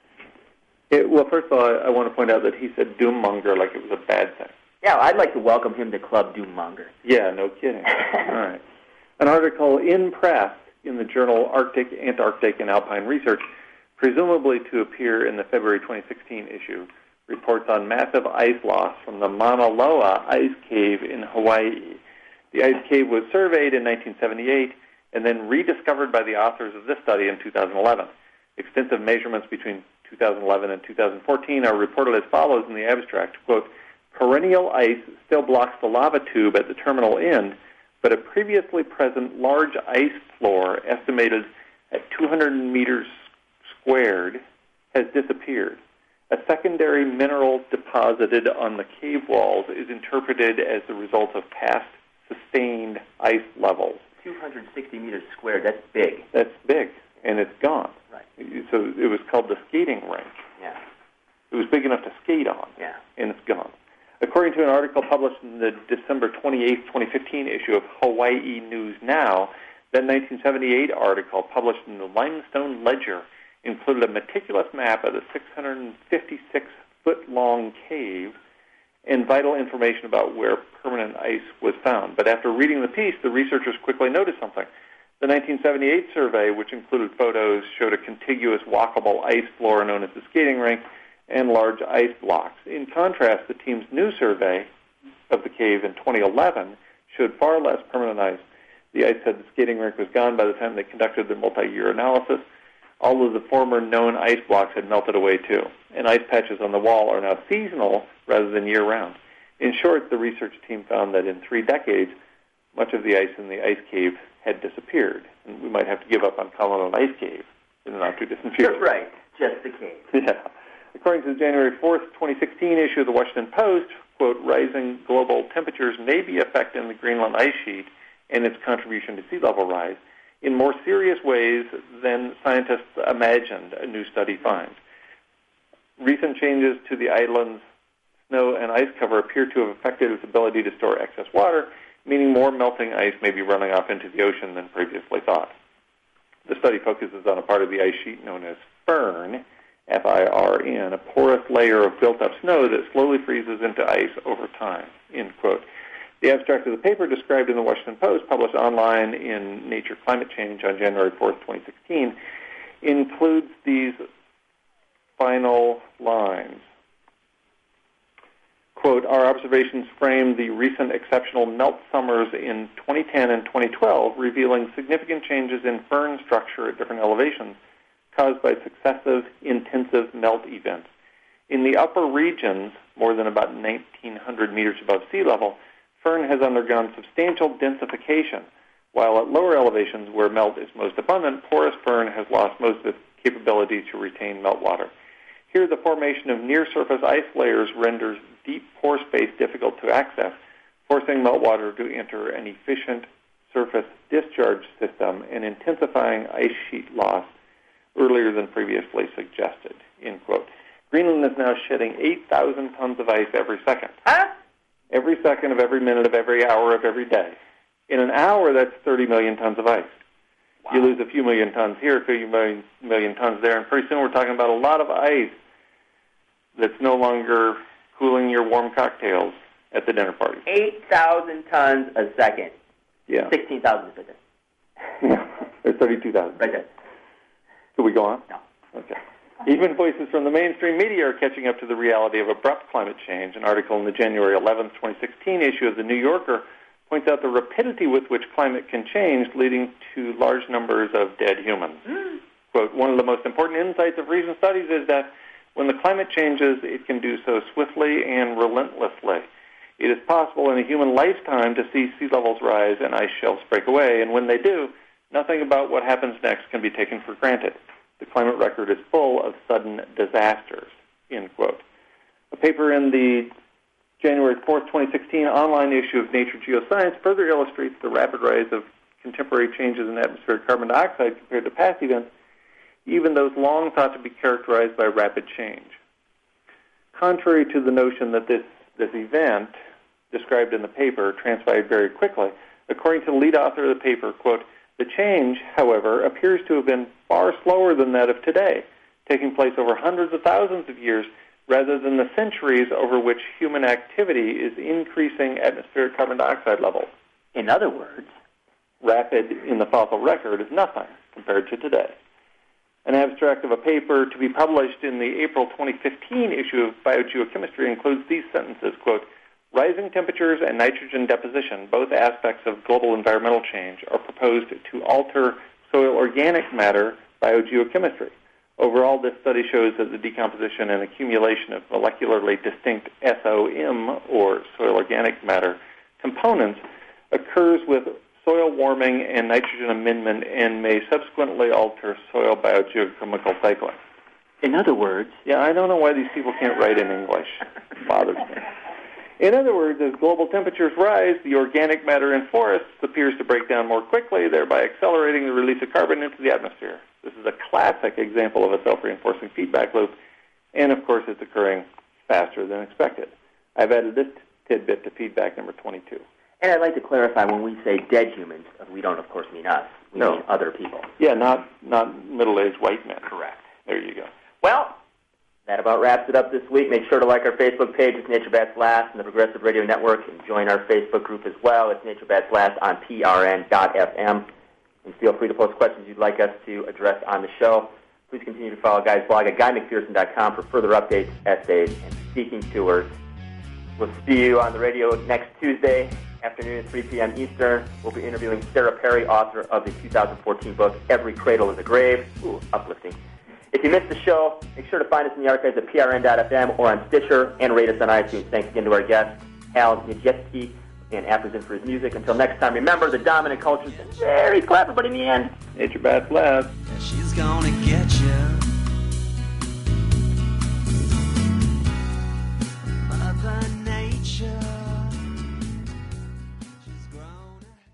It, well, first of all, I, I want to point out that he said doom-monger like it was a bad thing.
Yeah, I'd like to welcome him to Club Doom-monger.
Yeah, no kidding. All right. An article in Press in the journal Arctic, Antarctic, and Alpine Research, presumably to appear in the February twenty sixteen issue, reports on massive ice loss from the Mauna Loa ice cave in Hawaii. The ice cave was surveyed in nineteen seventy-eight and then rediscovered by the authors of this study in two thousand eleven. Extensive measurements between two thousand eleven and two thousand fourteen are reported as follows in the abstract. Quote, perennial ice still blocks the lava tube at the terminal end, but a previously present large ice floor estimated at two hundred meters squared has disappeared. A secondary mineral deposited on the cave walls is interpreted as the result of past sustained ice levels.
two hundred sixty meters squared, that's big.
That's big, and it's gone.
Right.
So it was called the skating rink.
Yeah.
It was big enough to skate on,
yeah.
and it's gone. According to an article published in the December twenty-eighth, twenty fifteen issue of Hawaii News Now, that nineteen seventy-eight article published in the Limestone Ledger included a meticulous map of the six hundred fifty-six foot long cave and vital information about where permanent ice was found. But after reading the piece, the researchers quickly noticed something. The nineteen seventy-eight survey, which included photos, showed a contiguous walkable ice floor known as the skating rink and large ice blocks. In contrast, the team's new survey of the cave in twenty eleven showed far less permanent ice. The ice said the skating rink was gone by the time they conducted their multi-year analysis. All of the former known ice blocks had melted away too, and ice patches on the wall are now seasonal rather than year-round. In short, the research team found that in three decades, much of the ice in the ice cave had disappeared, and we might have to give up on calling it an ice cave in the not-too-distant future.
That's right, just the cave.
Yeah. According to the January fourth, twenty sixteen issue of the Washington Post, quote, rising global temperatures may be affecting the Greenland ice sheet and its contribution to sea level rise in more serious ways than scientists imagined, a new study finds. Recent changes to the island's snow and ice cover appear to have affected its ability to store excess water, meaning more melting ice may be running off into the ocean than previously thought. The study focuses on a part of the ice sheet known as firn, F I R N, a porous layer of built-up snow that slowly freezes into ice over time, end quote. The abstract of the paper described in the Washington Post, published online in Nature Climate Change on January fourth, twenty sixteen, includes these final lines. Quote, our observations frame the recent exceptional melt summers in twenty ten and twenty twelve, revealing significant changes in firn structure at different elevations caused by successive intensive melt events. In the upper regions, more than about nineteen hundred meters above sea level, firn has undergone substantial densification, while at lower elevations where melt is most abundant, porous firn has lost most of its capability to retain meltwater. Here, the formation of near-surface ice layers renders deep pore space difficult to access, forcing meltwater to enter an efficient surface discharge system and intensifying ice sheet loss earlier than previously suggested, end quote. Greenland is now shedding eight thousand tons of ice every second.
Huh?
Every second of every minute of every hour of every day. In an hour, that's thirty million tons of ice. Wow. You lose a few million tons here, a few million, million tons there, and pretty soon we're talking about a lot of ice that's no longer cooling your warm cocktails at the dinner party.
eight thousand tons a second.
Yeah.
sixteen thousand a second.
Yeah, there's thirty-two thousand.
Right there.
Can we go on?
No.
Okay. Even voices from the mainstream media are catching up to the reality of abrupt climate change. An article in the January eleventh, twenty sixteen issue of The New Yorker points out the rapidity with which climate can change, leading to large numbers of dead humans. Mm. Quote, one of the most important insights of recent studies is that when the climate changes, it can do so swiftly and relentlessly. It is possible in a human lifetime to see sea levels rise and ice shelves break away, and when they do, nothing about what happens next can be taken for granted. The climate record is full of sudden disasters, end quote. A paper in the January fourth, twenty sixteen online issue of Nature Geoscience further illustrates the rapid rise of contemporary changes in atmospheric carbon dioxide compared to past events, even those long thought to be characterized by rapid change. Contrary to the notion that this, this event described in the paper transpired very quickly, according to the lead author of the paper, quote, the change, however, appears to have been far slower than that of today, taking place over hundreds of thousands of years rather than the centuries over which human activity is increasing atmospheric carbon dioxide levels.
In other words,
rapid in the fossil record is nothing compared to today. An abstract of a paper to be published in the April twenty fifteen issue of Biogeochemistry includes these sentences, quote, rising temperatures and nitrogen deposition, both aspects of global environmental change, are proposed to alter soil organic matter biogeochemistry. Overall, this study shows that the decomposition and accumulation of molecularly distinct S O M, or soil organic matter, components occurs with soil warming and nitrogen amendment and may subsequently alter soil biogeochemical cycling.
In other words...
Yeah, I don't know why these people can't write in English. It bothers me. In other words, as global temperatures rise, the organic matter in forests appears to break down more quickly, thereby accelerating the release of carbon into the atmosphere. This is a classic example of a self-reinforcing feedback loop, and of course it's occurring faster than expected. I've added this tidbit to feedback number twenty-two.
And I'd like to clarify, when we say dead humans, we don't, of course, mean us. We
no.
mean other people.
Yeah, not, not middle-aged white men.
Correct.
There you go.
Well, that about wraps it up this week. Make sure to like our Facebook page. It's Nature Bats Last and the Progressive Radio Network, and join our Facebook group as well. It's Nature Bats Last on P R N dot F M. And feel free to post questions you'd like us to address on the show. Please continue to follow Guy's blog at guy mcpherson dot com for further updates, essays, and speaking tours. We'll see you on the radio next Tuesday afternoon at three p.m. Eastern. We'll be interviewing Sarah Perry, author of the two thousand fourteen book, Every Cradle is a Grave. Ooh, uplifting. If you missed the show, make sure to find us in the archives at P R N dot F M or on Stitcher, and rate us on iTunes. Thanks again to our guest, Hal Niedzieski, and Appleton for his music. Until next time, remember, the dominant culture is very clever, but in the end,
Nature Bats Last.
She's gonna get you.